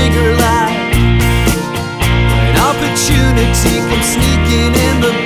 bigger life. When opportunity comes sneaking in the